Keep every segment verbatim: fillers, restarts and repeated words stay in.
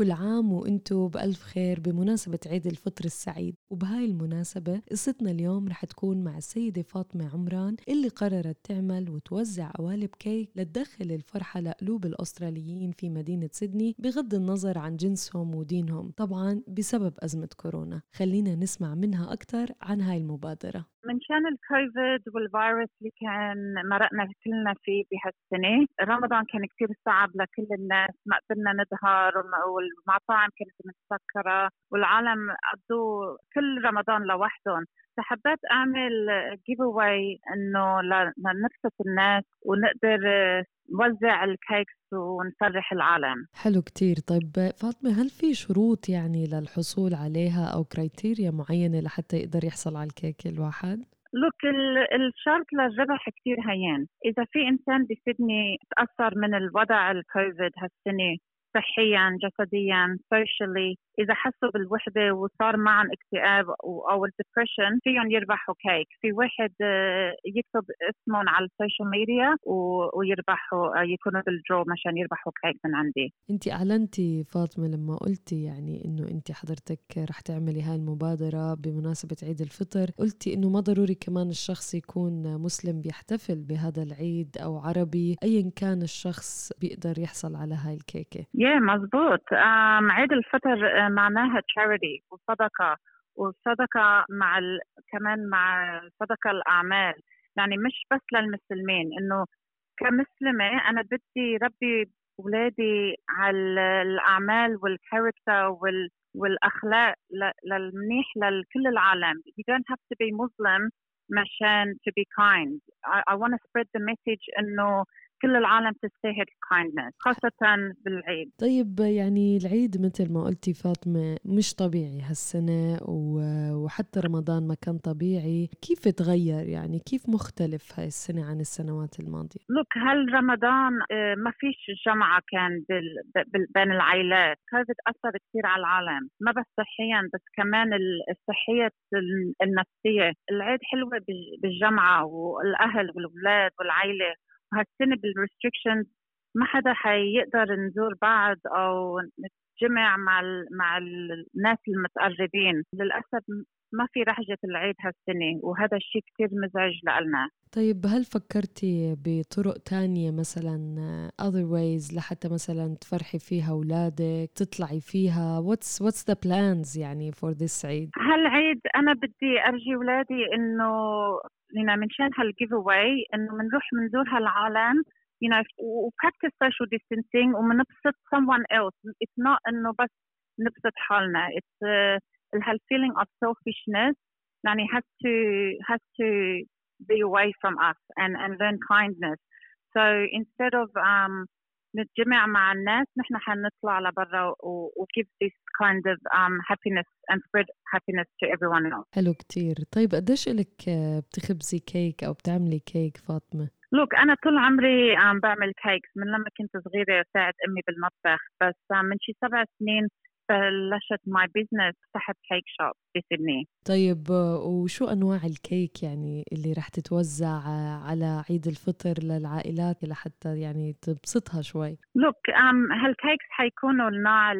كل عام وانتو بألف خير بمناسبة عيد الفطر السعيد. وبهاي المناسبة قصتنا اليوم رح تكون مع السيدة فاطمة عمران اللي قررت تعمل وتوزع قوالب كيك لتدخل الفرحة لقلوب الأستراليين في مدينة سيدني بغض النظر عن جنسهم ودينهم، طبعا بسبب أزمة كورونا. خلينا نسمع منها أكتر عن هاي المبادرة. من شان الكوفيد والفيروس اللي كان مرقنا كلنا فيه بهالسنة، رمضان كان كتير صعب لكل الناس، ما قدرنا نظهر والمطاعم كانت متسكرة والعالم قضوا كل رمضان لوحدهم. فحبيت أعمل جيف أواي إنه لنبسط الناس ونقدر نوزع الكيكس ونفرح العالم. حلو كتير. طيب فاطمة، هل في شروط يعني للحصول عليها أو كرايتيريا معينة لحتى يقدر يحصل على الكيك الواحد؟ لوك الشرط للربح كتير هين. إذا في إنسان بسيدني تأثر من الوضع الكوفيد هالسنة صحياً جسدياً سوشيالي، إذا حسوا بالوحدة وصار معهم اكتئاب أو الديبريشن، فيهم يربحوا كيك. في واحد يكتب اسمهم على السوشيال ميديا ويربحوا، يكونوا بالدرو مشان يربحوا كيك من عندي. انتي أعلنتي فاطمة لما قلتي يعني إنه انتي حضرتك رح تعملي هاي المبادرة بمناسبة عيد الفطر، قلتي إنه ما ضروري كمان الشخص يكون مسلم بيحتفل بهذا العيد أو عربي، أيا كان الشخص بيقدر يحصل على هاي الكيكة. يا yeah, مزبوط. um, عيد الفطر معناها charity وصدقة، والصدقة مع ال... كمان مع صدقة الأعمال، يعني مش بس للمسلمين. إنه كمسلمة أنا بدي ربي أولادي على الأعمال والكاركتر وال... والأخلاق ل... للمنيح لكل العالم. You don't have to be Muslim مشان to be kind. I, I want to spread the message إنه كل العالم تستاهل kindness خاصة بالعيد. طيب يعني العيد مثل ما قلتي فاطمة مش طبيعي هالسنة، وحتى رمضان ما كان طبيعي. كيف تغير يعني كيف مختلف هاي السنة عن السنوات الماضية؟ لوك هل رمضان ما فيش جمعة كان بين العائلات. كوفيد أثر كثير على العالم، ما بس صحيا بس كمان الصحية النفسية. العيد حلوة بالجمعة والأهل والأولاد والعائلة. وهالسنة بالريستريكشنز ما حدا حيقدر نزور بعض أو نتجمع مع مع الناس المتقربين. للأسف ما في رحجة العيد هالسنة، وهذا الشيء كتير مزعج لنا. طيب هل فكرتي بطرق تانية مثلا other ways لحتى مثلا تفرحي فيها أولادك، تطلعي فيها؟ what's what's the plans يعني for this عيد؟ هالعيد أنا بدي أرجي أولادي إنه لنا من شان هالجيف أواي إنه منروح منزور هالعالم، you know, وpractice social distancing ومنبسط someone else. It's not إنه بس نبسط حالنا. It's uh, هال feeling of selfishness يعني has to has to be away from us and and learn kindness. So instead of um نتجمع مع الناس، نحن حنطلع لبرا و give this kind of um happiness and spread happiness to everyone else. حلو كتير. طيب قديش إلك بتخبزي كيك أو بتعملي كيك فاطمة؟ لوك أنا طول عمري um, بعمل كيكس من لما كنت صغيرة، ساعد أمي بالمطبخ. بس um, من شي سبع سنين بلشت my business تحت كيك شوب في سيدني. طيب وشو أنواع الكيك يعني اللي رح تتوزع على عيد الفطر للعائلات لحتى يعني تبسطها شوي؟ لوك um, هالكيكس حيكونوا النوع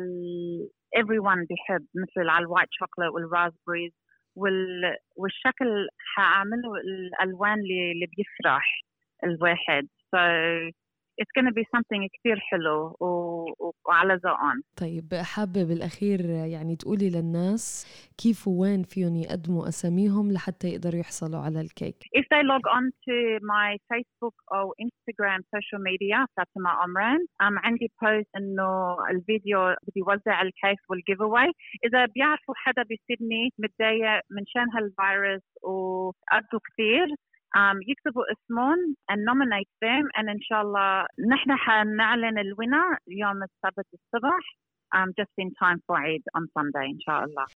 ال everyone بيحب، مثل على الوايت شوكولات والرازبريز وال والشكل حاعمله الألوان اللي اللي بيفرح الواحد. so it's going to be something كتير حلو وعلى ذوقهم. طيب حابة بالأخير يعني تقولي للناس كيف وين فيهم يقدموا أساميهم لحتى يقدروا يحصلوا على الكيك؟ If they log on to my Facebook أو Instagram social media فاطمة عمران، um, عندي post إنه الفيديو بدي يوزع الكيك والجيف أواي. إذا بيعرفوا حدا بسيدني متضايق من شان هالفيروس وقضوا كتير، Um, يكتبوا اسمهم and nominate them and إن شاء الله نحن حنعلن الوينر يوم السبت الصبح um, just in time for عيد on Sunday إن شاء الله.